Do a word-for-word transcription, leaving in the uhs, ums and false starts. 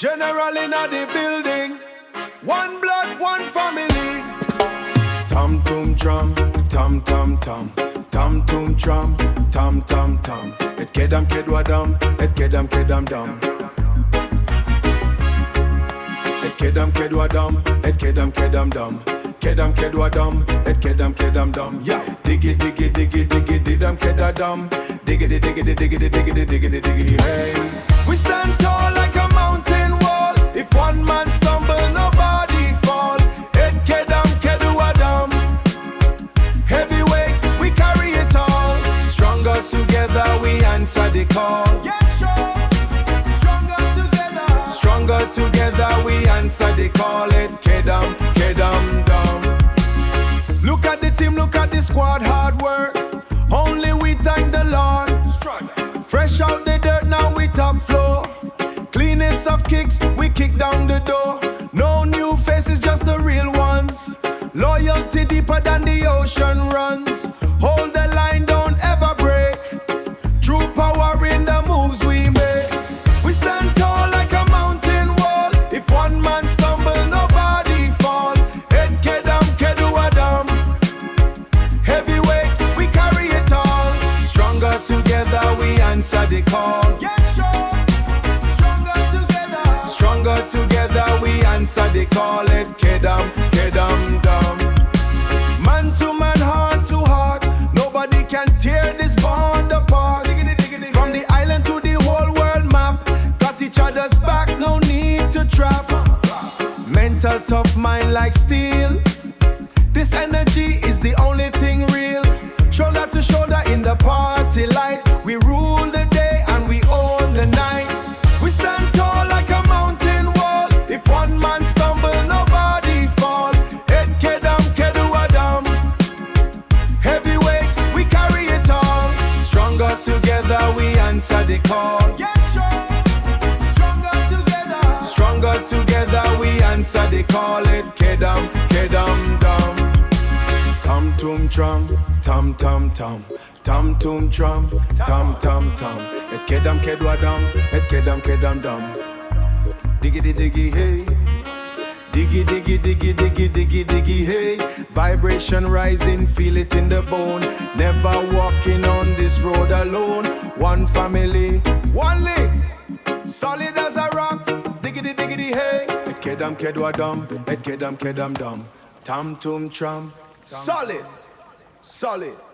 General in the building. One blood, one family. Tam tum tram, tam tam tam. Tam tum tram, tam tam tam. Et kedam kedwa dam, et kedam kedam dam. Et kedam kedwa dam, et kedam kedam dam. Kedam kedwa dam, et kedam kedam dam. Yeah, diggy diggy diggy diggy didam kedadam. Diggy diggy diggy diggy diggy diggy diggy hey. We stand tall like a mountain wall. If one man stumble, nobody fall. Et kedam kedwa dam. Heavyweight, we carry it all. Stronger together, we answer the call. Yes, sure. Stronger together. Stronger together, we answer the call. Et kedam kedam dam. Look at the team, look at the squad, hard work. Only we thank the Lord. Fresh out the dirt, now we top floor. Cleanest of kicks, we kick down the door. No new faces, just the real ones. Loyalty deeper than the ocean runs. Hold the line, don't ever break. True power in the moves we make. We stand tall like a mountain wall. If one man stumble, nobody fall. Et kedam kedwa dam. Heavyweight, we carry it all. Stronger together, we answer the call. Yes, sure. Stronger together. Stronger together, we answer the call. Et kedam kedam dam. Man to man, heart to heart. Nobody can tear this bond apart. From the island to the whole world map. Got each other's back, no need to trap. Mental tough mind like steel. This energy is the only thing real. Shoulder to shoulder in the party light. We rule the day and we own the night. We stand tall like a mountain wall. If one man stumble, nobody fall. Et kedam kedwa dam. Heavyweight, we carry it all. Stronger together, we answer the call. Yes, sure. Stronger together. Stronger together, we answer the call. Et kedam kedam dam. Tam tum tram, tam tam tam. Tam tum tram, tam tam tam. Et kedam kedwa dam, et kedam kedam dam. Diggy diggy hey. Diggy diggy diggy diggy diggy diggy hey. Vibration rising, feel it in the bone. Never walking on this road alone. One family, one link, solid as a rock. Diggy diggy hey. Et kedam kedwa dam, et kedam kedam dam. Tam tum tram, solid, solid.